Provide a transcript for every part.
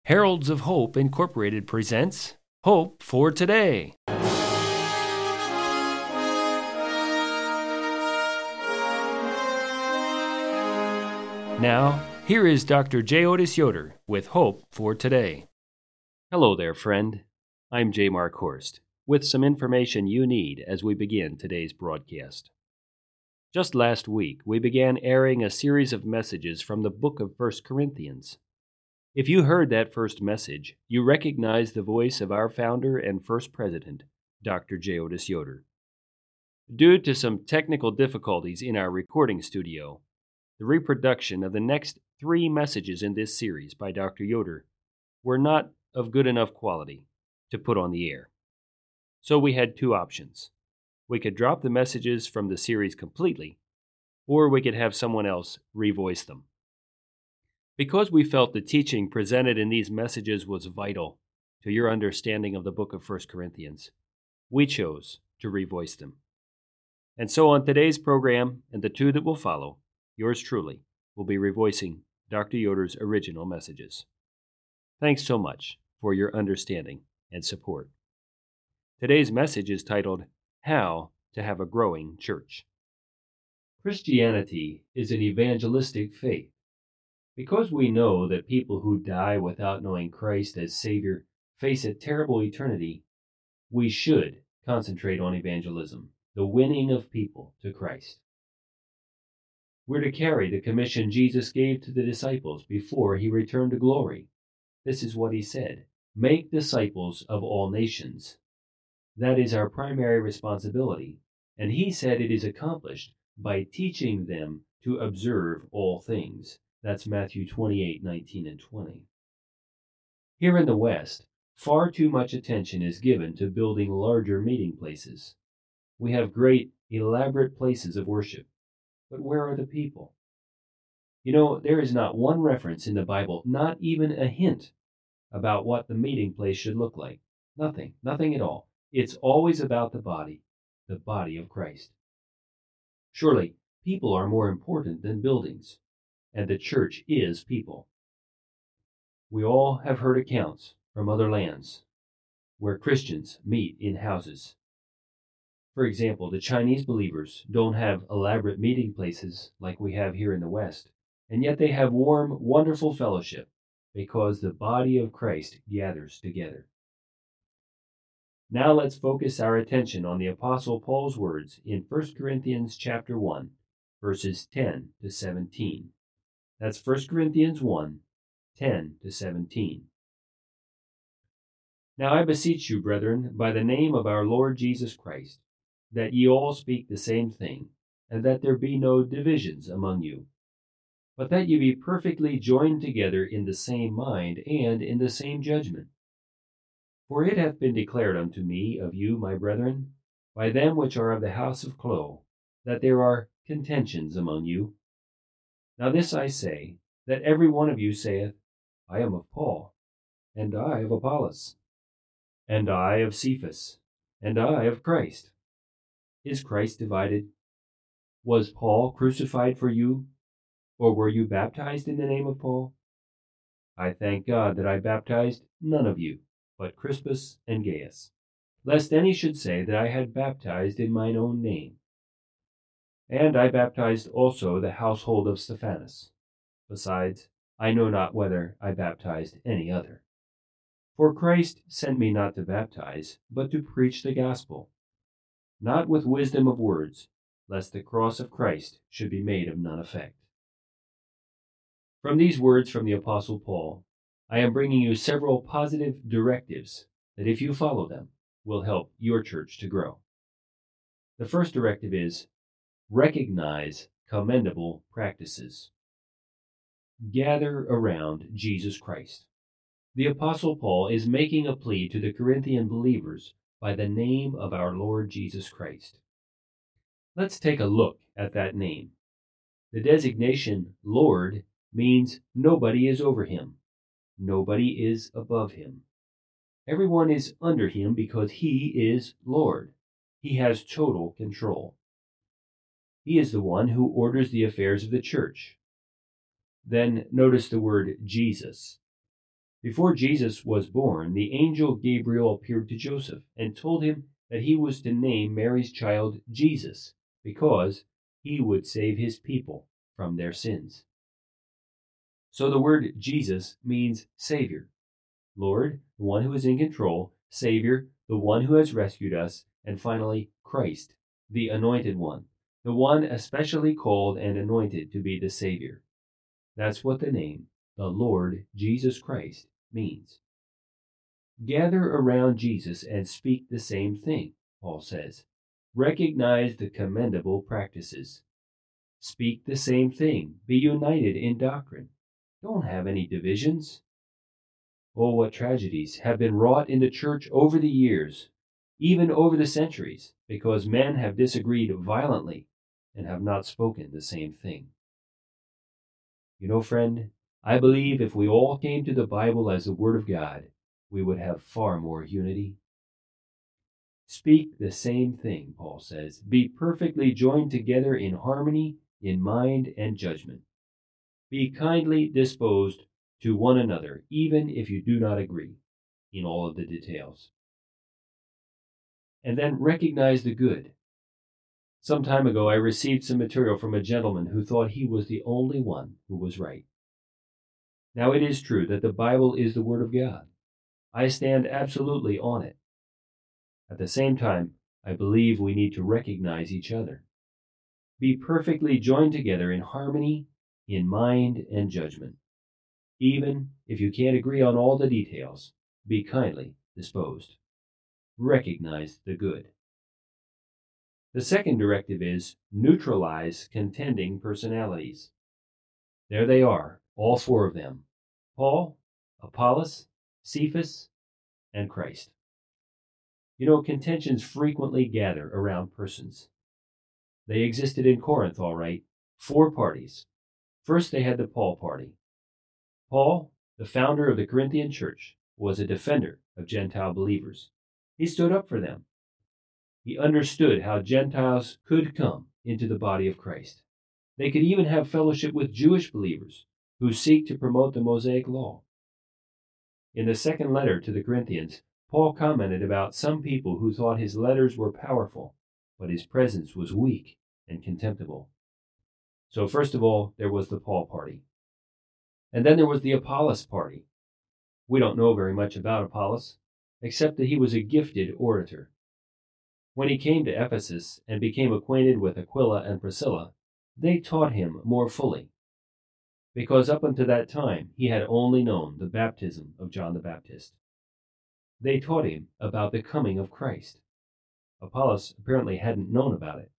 Heralds of Hope Incorporated presents Hope for Today. Now, here is Dr. J. Otis Yoder with Hope for Today. Hello there, friend. I'm J. Mark Horst, with some information you need as we begin today's broadcast. Just last week, we began airing a series of messages from the book of 1 Corinthians. If you heard that first message, you recognize the voice of our founder and first president, Dr. J. Otis Yoder. Due to some technical difficulties in our recording studio, the reproduction of the next 3 messages in this series by Dr. Yoder were not of good enough quality to put on the air. So we had 2 options. We could drop the messages from the series completely, or we could have someone else revoice them. Because we felt the teaching presented in these messages was vital to your understanding of the book of 1 Corinthians, we chose to revoice them. And so on today's program and the 2 that will follow, yours truly will be revoicing Dr. Yoder's original messages. Thanks so much for your understanding and support. Today's message is titled, How to Have a Growing Church. Christianity is an evangelistic faith. Because we know that people who die without knowing Christ as Savior face a terrible eternity, we should concentrate on evangelism, the winning of people to Christ. We're to carry the commission Jesus gave to the disciples before he returned to glory. This is what he said, "Make disciples of all nations." That is our primary responsibility, and he said it is accomplished by teaching them to observe all things. That's Matthew 28:19 and 20. Here in the West, far too much attention is given to building larger meeting places. We have great, elaborate places of worship, but where are the people? You know, there is not one reference in the Bible, not even a hint, about what the meeting place should look like. Nothing at all. It's always about the body of Christ. Surely, people are more important than buildings. And the church is people. We all have heard accounts from other lands where Christians meet in houses. For example, the Chinese believers don't have elaborate meeting places like we have here in the West, and yet they have warm, wonderful fellowship because the body of Christ gathers together. Now let's focus our attention on the Apostle Paul's words in 1 Corinthians chapter 1, verses 10 to 17. That's 1 Corinthians 1, 10 to 17. Now I beseech you, brethren, by the name of our Lord Jesus Christ, that ye all speak the same thing, and that there be no divisions among you, but that ye be perfectly joined together in the same mind and in the same judgment. For it hath been declared unto me of you, my brethren, by them which are of the house of Chloe, that there are contentions among you. Now this I say, that every one of you saith, I am of Paul, and I of Apollos, and I of Cephas, and I of Christ. Is Christ divided? Was Paul crucified for you, or were you baptized in the name of Paul? I thank God that I baptized none of you, but Crispus and Gaius, lest any should say that I had baptized in mine own name. And I baptized also the household of Stephanas. Besides, I know not whether I baptized any other. For Christ sent me not to baptize, but to preach the gospel, not with wisdom of words, lest the cross of Christ should be made of none effect. From these words from the Apostle Paul, I am bringing you several positive directives that, if you follow them, will help your church to grow. The first directive is, recognize commendable practices. Gather around Jesus Christ. The Apostle Paul is making a plea to the Corinthian believers by the name of our Lord Jesus Christ. Let's take a look at that name. The designation Lord means nobody is over him. Nobody is above him. Everyone is under him because he is Lord. He has total control. He is the one who orders the affairs of the church. Then notice the word Jesus. Before Jesus was born, the angel Gabriel appeared to Joseph and told him that he was to name Mary's child Jesus, because he would save his people from their sins. So the word Jesus means Savior. Lord, the one who is in control; Savior, the one who has rescued us; and finally, Christ, the Anointed One, the one especially called and anointed to be the Savior. That's what the name, the Lord Jesus Christ, means. Gather around Jesus and speak the same thing, Paul says. Recognize the commendable practices. Speak the same thing. Be united in doctrine. Don't have any divisions. Oh, what tragedies have been wrought in the church over the years, even over the centuries, because men have disagreed violently and have not spoken the same thing. You know, friend, I believe if we all came to the Bible as the Word of God, we would have far more unity. Speak the same thing, Paul says. Be perfectly joined together in harmony, in mind and judgment. Be kindly disposed to one another, even if you do not agree in all of the details. And then recognize the good. Some time ago, I received some material from a gentleman who thought he was the only one who was right. Now, it is true that the Bible is the Word of God. I stand absolutely on it. At the same time, I believe we need to recognize each other. Be perfectly joined together in harmony, in mind and judgment. Even if you can't agree on all the details, be kindly disposed. Recognize the good. The second directive is neutralize contending personalities. There they are, all four of them: Paul, Apollos, Cephas, and Christ. You know, contentions frequently gather around persons. They existed in Corinth, all right. 4 parties. First, they had the Paul party. Paul, the founder of the Corinthian church, was a defender of Gentile believers. He stood up for them. He understood how Gentiles could come into the body of Christ. They could even have fellowship with Jewish believers who seek to promote the Mosaic law. In the second letter to the Corinthians, Paul commented about some people who thought his letters were powerful, but his presence was weak and contemptible. So first of all, there was the Paul party. And then there was the Apollos party. We don't know very much about Apollos, except that he was a gifted orator. When he came to Ephesus and became acquainted with Aquila and Priscilla, they taught him more fully, because up until that time he had only known the baptism of John the Baptist. They taught him about the coming of Christ. Apollos apparently hadn't known about it.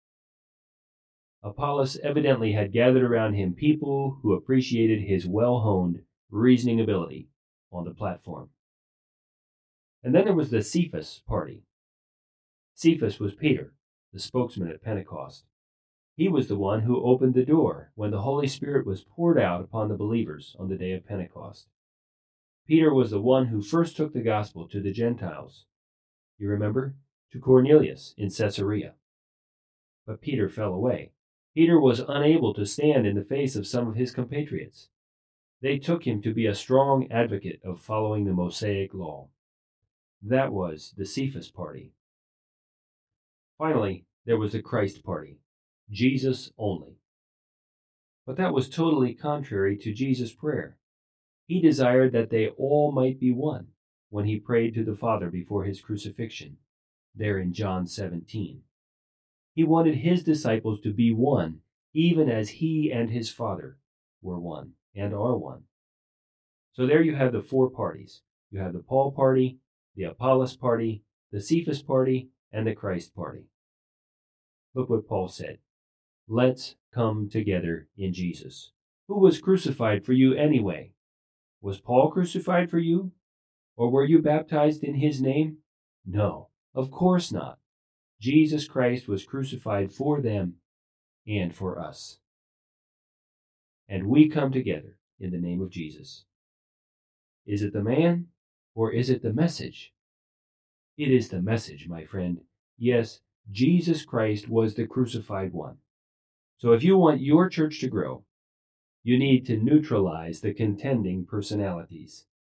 Apollos evidently had gathered around him people who appreciated his well-honed reasoning ability on the platform. And then there was the Cephas party. Cephas was Peter, the spokesman at Pentecost. He was the one who opened the door when the Holy Spirit was poured out upon the believers on the day of Pentecost. Peter was the one who first took the gospel to the Gentiles. You remember? To Cornelius in Caesarea. But Peter fell away. Peter was unable to stand in the face of some of his compatriots. They took him to be a strong advocate of following the Mosaic law. That was the Cephas party. Finally, there was the Christ party. Jesus only. But that was totally contrary to Jesus' prayer. He desired that they all might be one when he prayed to the Father before his crucifixion, there in John 17. He wanted his disciples to be one, even as he and his Father were one and are one. So there you have the 4 parties. You have the Paul party, the Apollos party, the Cephas party, and the Christ party. Look what Paul said. Let's come together in Jesus. Who was crucified for you anyway? Was Paul crucified for you? Or were you baptized in his name? No, of course not. Jesus Christ was crucified for them and for us. And we come together in the name of Jesus. Is it the man or is it the message? It is the message, my friend. Yes, Jesus Christ was the crucified one. So if you want your church to grow, you need to neutralize the contending personalities.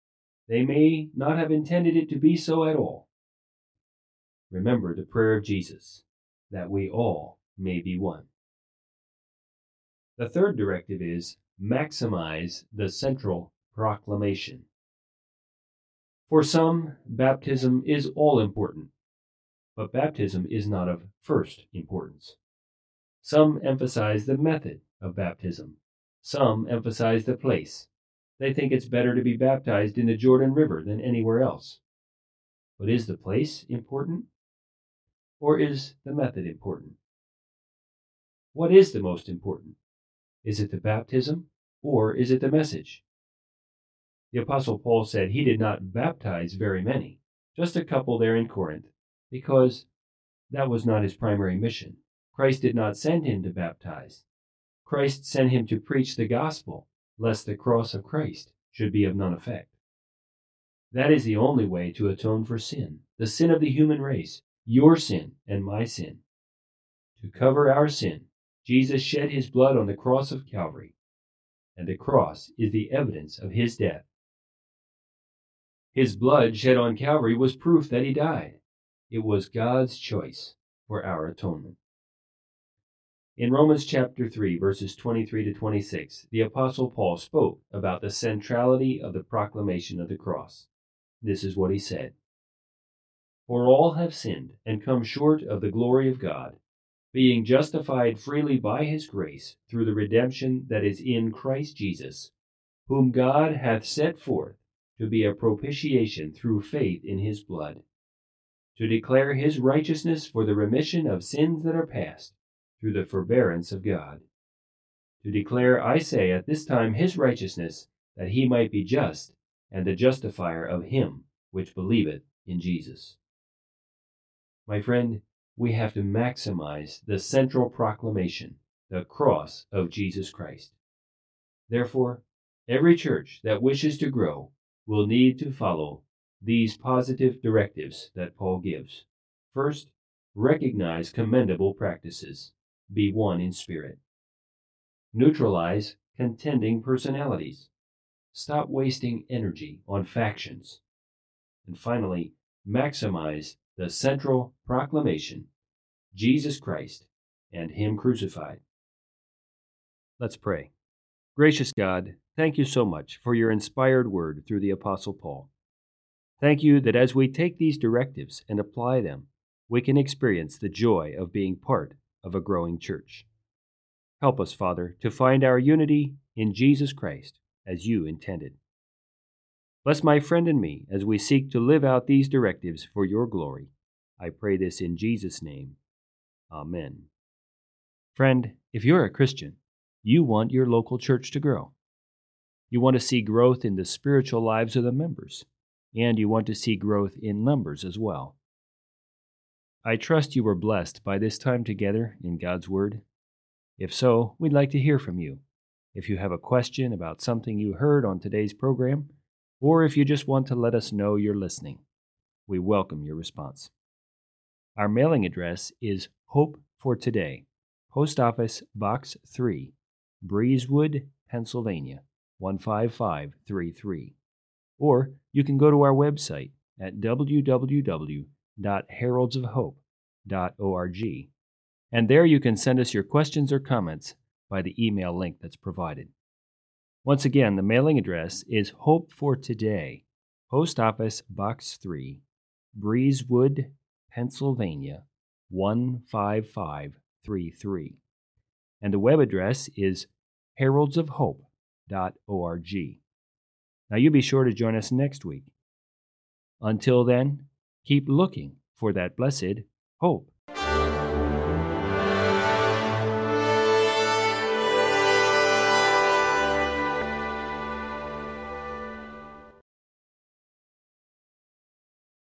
They may not have intended it to be so at all. Remember the prayer of Jesus, that we all may be one. The third directive is maximize the central proclamation. For some, baptism is all important, but baptism is not of first importance. Some emphasize the method of baptism. Some emphasize the place. They think it's better to be baptized in the Jordan River than anywhere else. But is the place important? Or is the method important? What is the most important? Is it the baptism, or is it the message? The Apostle Paul said he did not baptize very many, just a couple there in Corinth, because that was not his primary mission. Christ did not send him to baptize. Christ sent him to preach the gospel, lest the cross of Christ should be of none effect. That is the only way to atone for sin, the sin of the human race, your sin and my sin. To cover our sin, Jesus shed his blood on the cross of Calvary, and the cross is the evidence of his death. His blood shed on Calvary was proof that he died. It was God's choice for our atonement. In Romans chapter 3, verses 23 to 26, the Apostle Paul spoke about the centrality of the proclamation of the cross. This is what he said: "For all have sinned and come short of the glory of God, being justified freely by his grace through the redemption that is in Christ Jesus, whom God hath set forth to be a propitiation through faith in his blood, to declare his righteousness for the remission of sins that are past, through the forbearance of God. To declare, I say, at this time his righteousness, that he might be just, and the justifier of him which believeth in Jesus." My friend, we have to maximize the central proclamation, the cross of Jesus Christ. Therefore, every church that wishes to grow will need to follow these positive directives that Paul gives. First, recognize commendable practices. Be one in spirit. Neutralize contending personalities. Stop wasting energy on factions. And finally, maximize the central proclamation, Jesus Christ and him crucified. Let's pray. Gracious God, thank you so much for your inspired word through the Apostle Paul. Thank you that as we take these directives and apply them, we can experience the joy of being part of a growing church. Help us, Father, to find our unity in Jesus Christ as you intended. Bless my friend and me as we seek to live out these directives for your glory. I pray this in Jesus' name. Amen. Friend, if you're a Christian, you want your local church to grow. You want to see growth in the spiritual lives of the members, and you want to see growth in numbers as well. I trust you were blessed by this time together in God's Word. If so, we'd like to hear from you. If you have a question about something you heard on today's program, or if you just want to let us know you're listening, we welcome your response. Our mailing address is Hope for Today, Post Office Box 3, Breezewood, Pennsylvania, 15533. Or you can go to our website at www.heraldsofhope.org, and there you can send us your questions or comments by the email link that's provided. Once again, the mailing address is Hope for Today, Post Office Box 3, Breezewood, Pennsylvania, 15533. And the web address is heraldsofhope.org. Now you be sure to join us next week. Until then, keep looking for that blessed hope.